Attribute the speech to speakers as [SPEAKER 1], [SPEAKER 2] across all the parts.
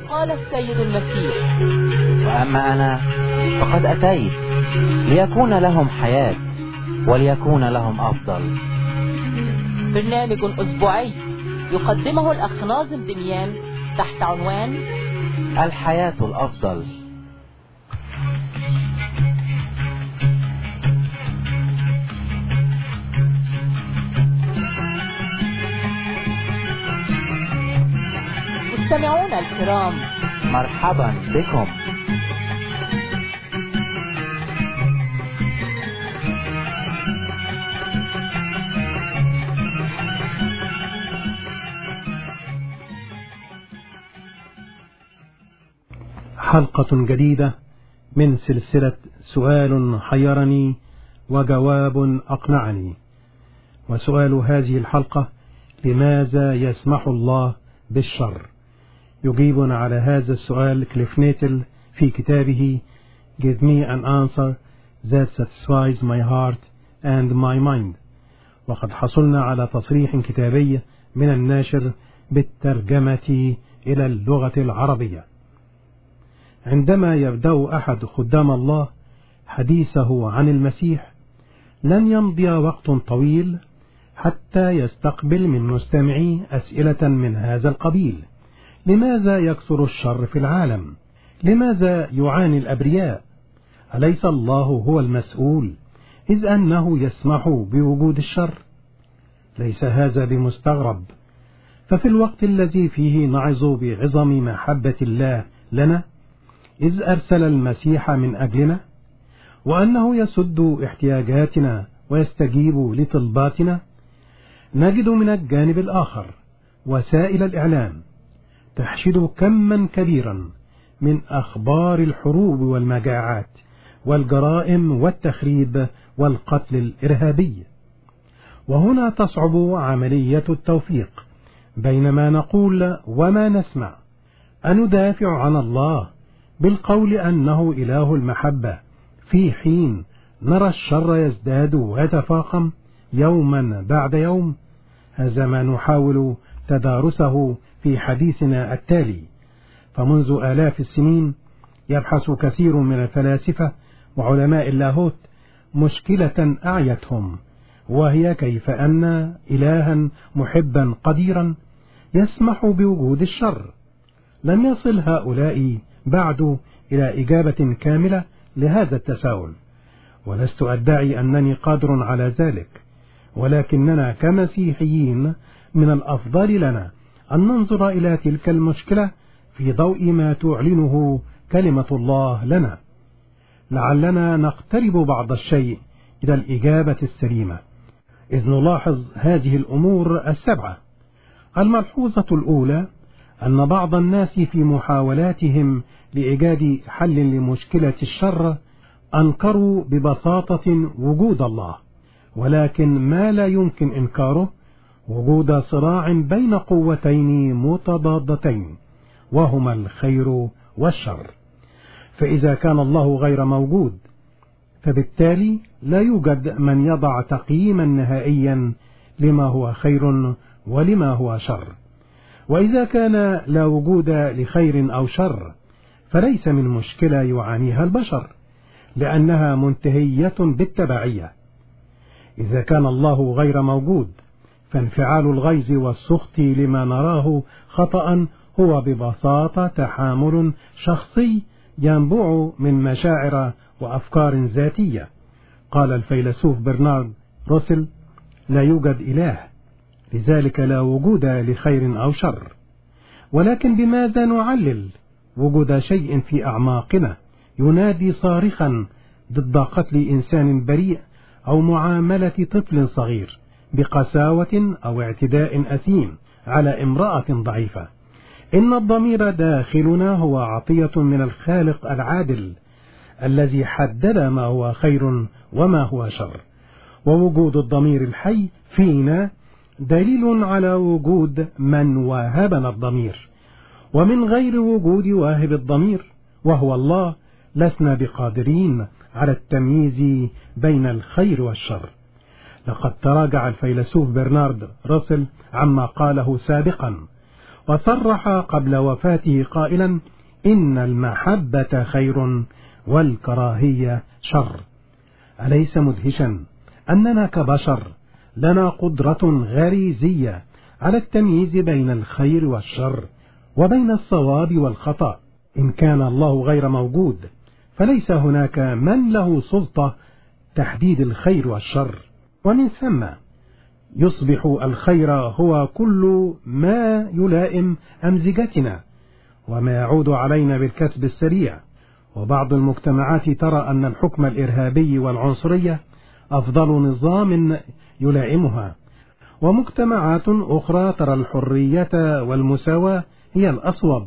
[SPEAKER 1] قال السيد المسيح:
[SPEAKER 2] وأما أنا فقد أتيت ليكون لهم حياة وليكون لهم أفضل.
[SPEAKER 1] برنامج أسبوعي يقدمه الأخ ناظم دميان تحت عنوان
[SPEAKER 2] الحياة الأفضل.
[SPEAKER 1] مستمعونا الكرام،
[SPEAKER 2] مرحبا بكم.
[SPEAKER 3] حلقة جديدة من سلسلة سؤال حيرني وجواب أقنعني. وسؤال هذه الحلقة: لماذا يسمح الله بالشر؟ يجيبنا على هذا السؤال كليف نيتل في كتابه Give me an answer that satisfies my heart and my mind. وقد حصلنا على تصريح كتابي من الناشر بالترجمة إلى اللغة العربية. عندما يبدأ أحد خدام الله حديثه عن المسيح لن يمضي وقت طويل حتى يستقبل من مستمعي أسئلة من هذا القبيل: لماذا يكثر الشر في العالم؟ لماذا يعاني الأبرياء؟ أليس الله هو المسؤول إذ أنه يسمح بوجود الشر؟ ليس هذا بمستغرب، ففي الوقت الذي فيه نعظ بعظم محبة الله لنا إذ أرسل المسيح من أجلنا، وأنه يسد احتياجاتنا ويستجيب لطلباتنا، نجد من الجانب الآخر وسائل الإعلام تحشد كما كبيرا من أخبار الحروب والمجاعات والجرائم والتخريب والقتل الإرهابي. وهنا تصعب عملية التوفيق بين ما نقول وما نسمع. أندافع عن الله بالقول أنه إله المحبة في حين نرى الشر يزداد ويتفاقم يوما بعد يوم؟ هذا ما نحاول تدارسه في حديثنا التالي. فمنذ آلاف السنين يبحث كثير من الفلاسفة وعلماء اللاهوت مشكلة أعيتهم، وهي كيف أن إلها محبا قديرا يسمح بوجود الشر. لم يصل هؤلاء بعد إلى إجابة كاملة لهذا التساؤل، ولست أدعي أنني قادر على ذلك، ولكننا كمسيحيين من الأفضل لنا أن ننظر إلى تلك المشكلة في ضوء ما تعلنه كلمة الله لنا، لعلنا نقترب بعض الشيء إلى الإجابة السليمة، إذ نلاحظ هذه الأمور السبعة. الملحوظة الأولى أن بعض الناس في محاولاتهم لإيجاد حل لمشكلة الشر أنكروا ببساطة وجود الله، ولكن ما لا يمكن إنكاره وجود صراع بين قوتين متضادتين وهما الخير والشر. فإذا كان الله غير موجود فبالتالي لا يوجد من يضع تقييما نهائيا لما هو خير ولما هو شر. وإذا كان لا وجود لخير أو شر فليس من مشكلة يعانيها البشر، لأنها منتهية بالتبعية. إذا كان الله غير موجود فانفعال الغيظ والسخط لما نراه خطأ هو ببساطة تحامل شخصي ينبع من مشاعر وأفكار ذاتية. قال الفيلسوف برنارد روسل: لا يوجد إله، لذلك لا وجود لخير أو شر. ولكن بماذا نعلل وجود شيء في أعماقنا ينادي صارخا ضد قتل إنسان بريء أو معاملة طفل صغير بقساوة أو اعتداء أثيم على امرأة ضعيفة؟ إن الضمير داخلنا هو عطية من الخالق العادل الذي حدد ما هو خير وما هو شر، ووجود الضمير الحي فينا دليل على وجود من واهبنا الضمير. ومن غير وجود واهب الضمير وهو الله لسنا بقادرين على التمييز بين الخير والشر. لقد تراجع الفيلسوف برنارد روسل عما قاله سابقا، وصرح قبل وفاته قائلا: إن المحبة خير والكراهية شر. أليس مدهشا أننا كبشر لنا قدرة غريزية على التمييز بين الخير والشر وبين الصواب والخطأ؟ إن كان الله غير موجود فليس هناك من له سلطة تحديد الخير والشر، ومن ثم يصبح الخير هو كل ما يلائم أمزجتنا وما يعود علينا بالكسب السريع. وبعض المجتمعات ترى أن الحكم الإرهابي والعنصرية أفضل نظام يلائمها، ومجتمعات أخرى ترى الحرية والمساواة هي الأصوب.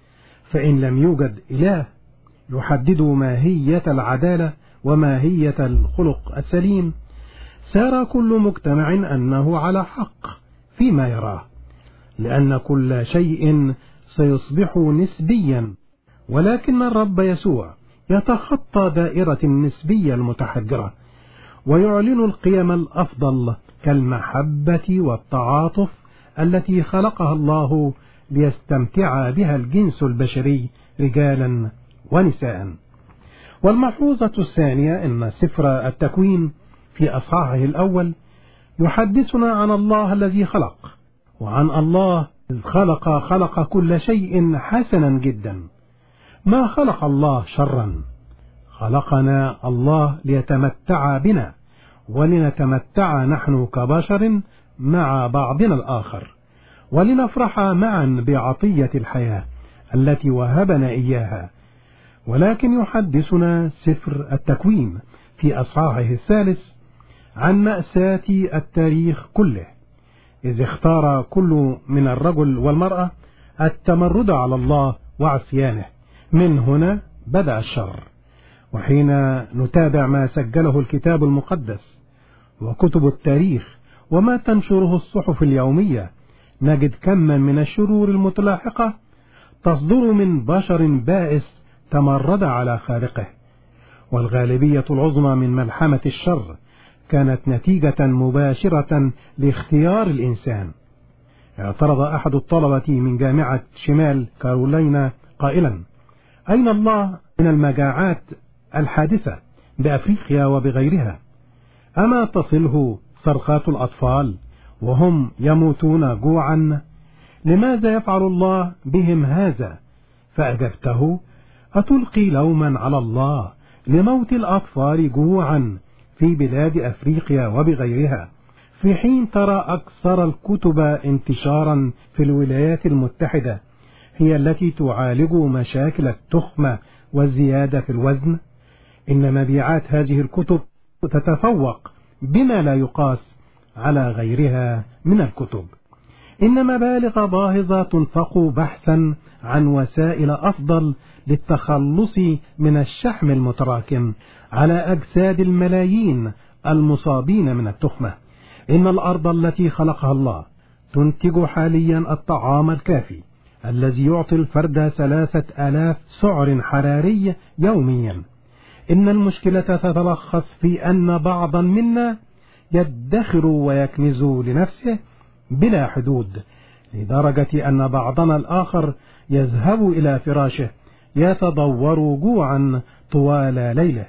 [SPEAKER 3] فإن لم يوجد إله يحدد ماهية العدالة وماهية الخلق السليم، سار كل مجتمع أنه على حق فيما يراه، لأن كل شيء سيصبح نسبيا. ولكن الرب يسوع يتخطى دائرة النسبية المتحجرة ويعلن القيم الأفضل كالمحبة والتعاطف التي خلقها الله ليستمتع بها الجنس البشري رجالا ونساء. والملحوظة الثانية أن سفر التكوين في أصحاحه الأول يحدثنا عن الله الذي خلق، وعن الله إذ خلق كل شيء حسنا جدا. ما خلق الله شرا، خلقنا الله ليتمتع بنا ولنتمتع نحن كبشر مع بعضنا الآخر، ولنفرح معا بعطية الحياة التي وهبنا إياها. ولكن يحدثنا سفر التكوين في أصحاحه الثالث عن مأساة التاريخ كله، إذ اختار كل من الرجل والمرأة التمرد على الله وعصيانه. من هنا بدأ الشر. وحين نتابع ما سجله الكتاب المقدس وكتب التاريخ وما تنشره الصحف اليومية، نجد كما من الشرور المتلاحقة تصدر من بشر بائس تمرد على خالقه. والغالبية العظمى من ملحمة الشر كانت نتيجة مباشرة لاختيار الإنسان. اعترض أحد الطلبة من جامعة شمال كارولينا قائلا: أين الله من المجاعات الحادثة بأفريقيا وبغيرها؟ أما تصله صرخات الأطفال وهم يموتون جوعا؟ لماذا يفعل الله بهم هذا؟ فأجبته: أتلقي لوما على الله لموت الأطفال جوعا في بلاد أفريقيا وبغيرها، في حين ترى أكثر الكتب انتشارا في الولايات المتحدة هي التي تعالج مشاكل التخمة والزيادة في الوزن؟ إن مبيعات هذه الكتب تتفوق بما لا يقاس على غيرها من الكتب. إن مبالغ باهظة تنفق بحثا عن وسائل أفضل للتخلص من الشحم المتراكم على أجساد الملايين المصابين من التخمة. إن الأرض التي خلقها الله تنتج حاليا الطعام الكافي الذي يعطي الفرد 3000 سعر حراري يوميا. إن المشكلة تتلخص في أن بعضا منا يدخر ويكنز لنفسه بلا حدود، لدرجة أن بعضنا الآخر يذهب إلى فراشه يتضور جوعا طوال ليله.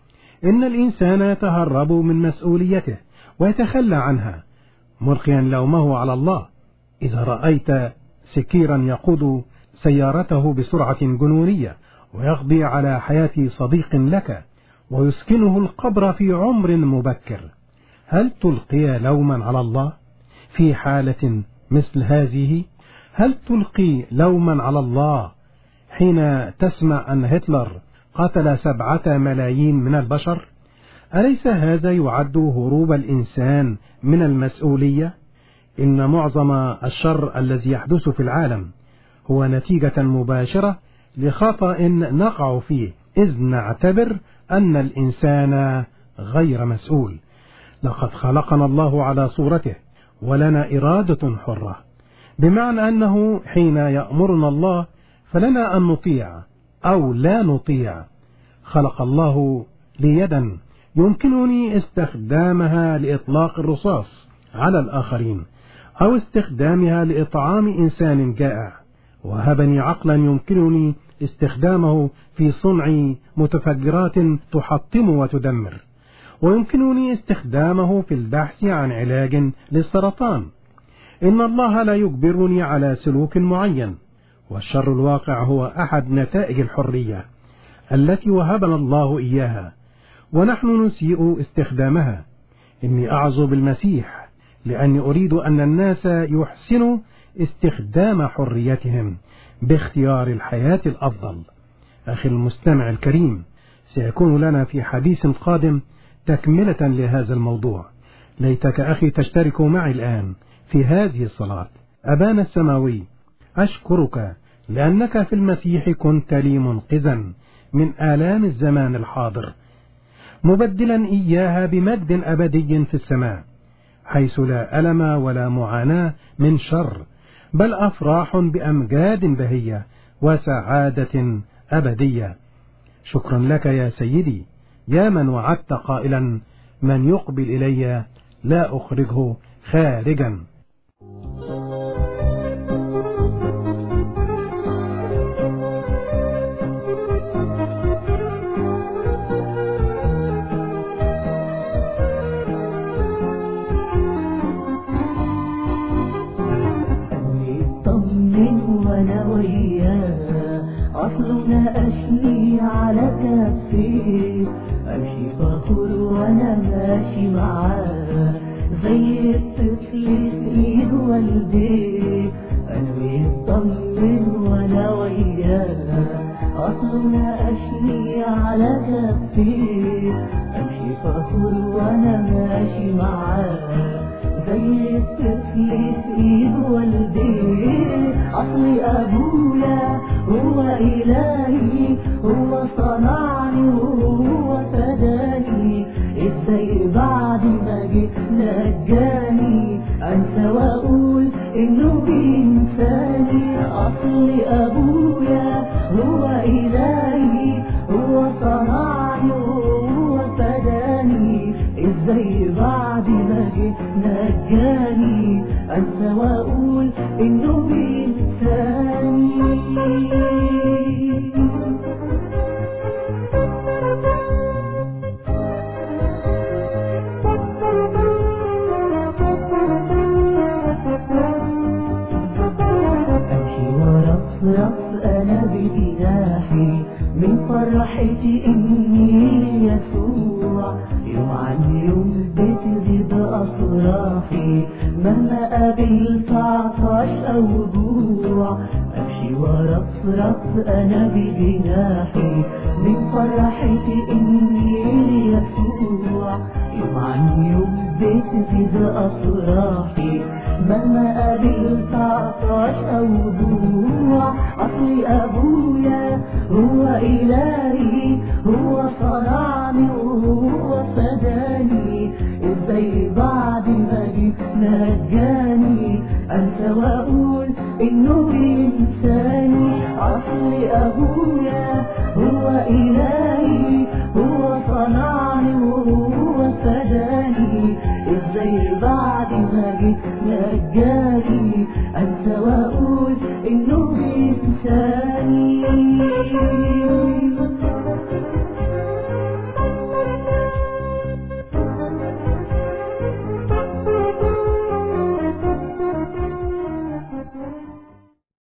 [SPEAKER 3] إن الإنسان يتهرب من مسؤوليته ويتخلى عنها ملقيا لومه على الله. إذا رأيت سكيرا يقود سيارته بسرعة جنونية ويقضي على حياة صديق لك ويسكنه القبر في عمر مبكر، هل تلقي لوما على الله في حالة مثل هذه؟ هل تلقي لوما على الله حين تسمع أن هتلر قتل 7 ملايين من البشر؟ أليس هذا يعد هروب الإنسان من المسؤولية؟ إن معظم الشر الذي يحدث في العالم هو نتيجة مباشرة لخطأ نقع فيه، إذ نعتبر أن الإنسان غير مسؤول. لقد خلقنا الله على صورته ولنا إرادة حرة، بمعنى أنه حين يأمرنا الله فلنا أن نطيع أو لا نطيع. خلق الله لي يدا يمكنني استخدامها لإطلاق الرصاص على الآخرين، أو استخدامها لإطعام إنسان جائع، وهبني عقلا يمكنني استخدامه في صنع متفجرات تحطم وتدمر، ويمكنني استخدامه في البحث عن علاج للسرطان. إن الله لا يجبرني على سلوك معين، والشر الواقع هو أحد نتائج الحرية التي وهبنا الله إياها، ونحن نسيء استخدامها. إني أعظ بالمسيح لأني أريد أن الناس يحسنوا استخدام حريتهم باختيار الحياة الأفضل. أخي المستمع الكريم، سيكون لنا في حديث قادم تكملة لهذا الموضوع. ليتك أخي تشترك معي الآن في هذه الصلاة. أبانا السماوي، أشكرك لأنك في المسيح كنت لي منقذا من آلام الزمان الحاضر، مبدلا إياها بمجد أبدي في السماء، حيث لا ألم ولا معاناة من شر، بل أفراح بأمجاد بهية وسعادة أبدية. شكرا لك يا سيدي، يا من وعدت قائلا: من يقبل إلي لا أخرجه خارجا.
[SPEAKER 4] أصلنا أشلي على كفي، أمشي فخور وأنا ماشي معاه، زي الطفل في إيد والدي، قلبي يطمن وأنا وياه. أصلنا أشلي على كفي، أمشي فخور وأنا ماشي معاه، زي الطفل في إيد والدي. أصلي أبويا هو إلهي، هو صنعني وهو فداني، إزاي بعد ما جه نجاني أنسى وأقول إنه بينساني. أصلي أبويا هو إلهي، هو صنعني وهو فداني، إزاي بعد ما جه نجاني أنسى وأقول إنه بينساني. أمشي ورفرف أنا بجناحي من فرحتي إني يسوع، يوم عن يوم بتزيد أفراحي مهما قابلت عطش أو جوع. أمشي ورفرف أنا بجناحي من فرحتي إني يسوع، يوم عن يوم بتزيد أفراحي مهما قابلت عطش أو جوع. أصلي أبويا هو إلهي، هو صنعني وهو فداني، إزاي بعد ما جيت نجاني أنسى وأقول إنه بينساني. أصلي أبويا هو إلهي، هو صنعني وهو فداني، إزاي بعد ما جيت نجاني أنسى وأقول إنه بينساني.